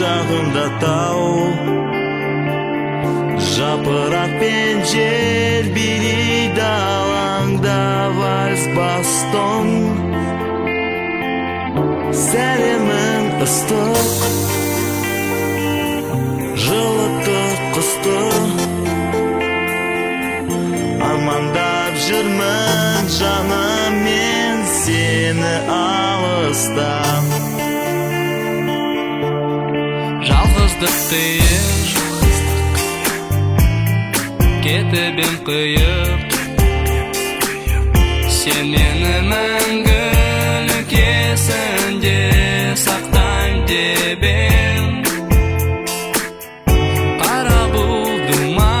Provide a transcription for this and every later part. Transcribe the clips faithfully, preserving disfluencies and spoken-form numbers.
жағымда тау, жапырақ пен жер билейді алаңда вальс бастон. Сәлемін ыстық, жылытты қысты, армандап жүрмін жаным мен сені алыста. Жалғыздық тиіп, кетіп ем қиып, сен мені мәңгілік есінде сақтайын деп ем. Қара бұлдыма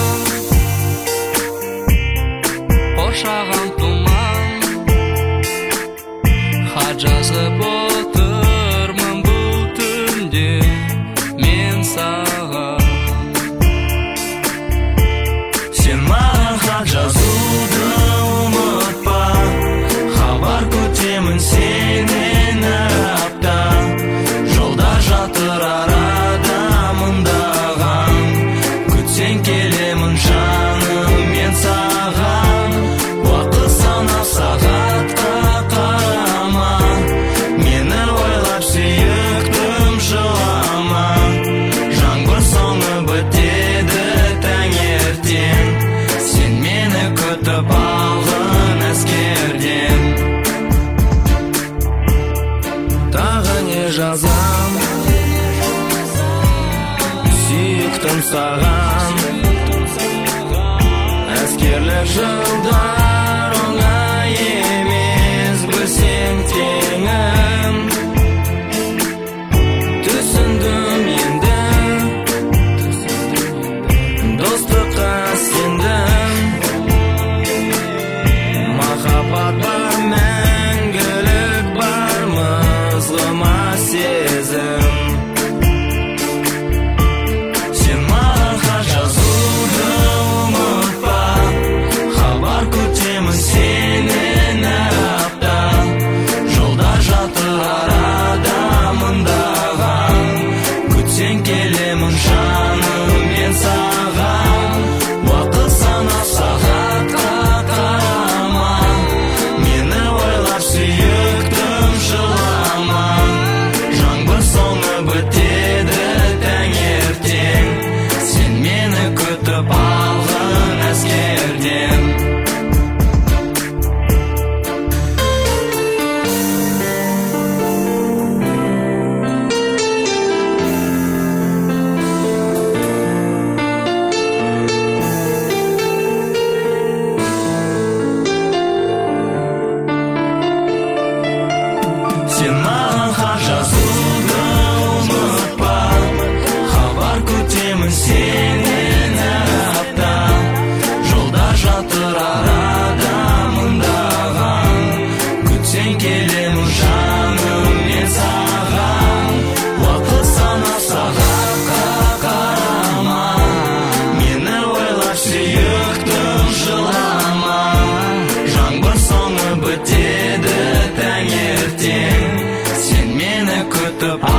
қоршаған тұман, хат жазып отырмын бұл түнде мен саған. Сен маған хат жазуды ұмытпа, хабар күтемін сенен әр апта. Жолда жатыр арада мыңдаған, күтсең келемін жаным мен саған. Уақыт санап сағатқа қарама, мені ойлап сүйіктім жылама. Жаңбыр соңы бітеді таңертең, сен мені күтіп алғын әскерден. Тағы не жазам, сүйіктім саған. Әскерлік жылдар оңай емес, білсең теңім. Түсіндім енді, достыққа сендім. Махаббат бар, мәңгілік бар, мызғыма сезім. Сен маған хат жазуды ұмытпа, хабар күтемін сенен әр апта. Жолда жатыр арада мыңдаған, күтсең келемін жаным мен саған. Уақыт санап сағатқа қарама, мені ойлап сүйіктім жылама. Жаңбыр соңы бітеді таңертең, сен мені күтіп алғын әскерден. Сен маған хат жазуды ұмытпа, хабар күтемін сенен әр апта. Жолда жатыр арада мыңдаған, күтсең келемін жаным мен саған. Уақыт санап сағатқа қарама, мені ойлап сүйіктім жылама. Жаңбыр соңы бітеді таңертең, сен мені күтіп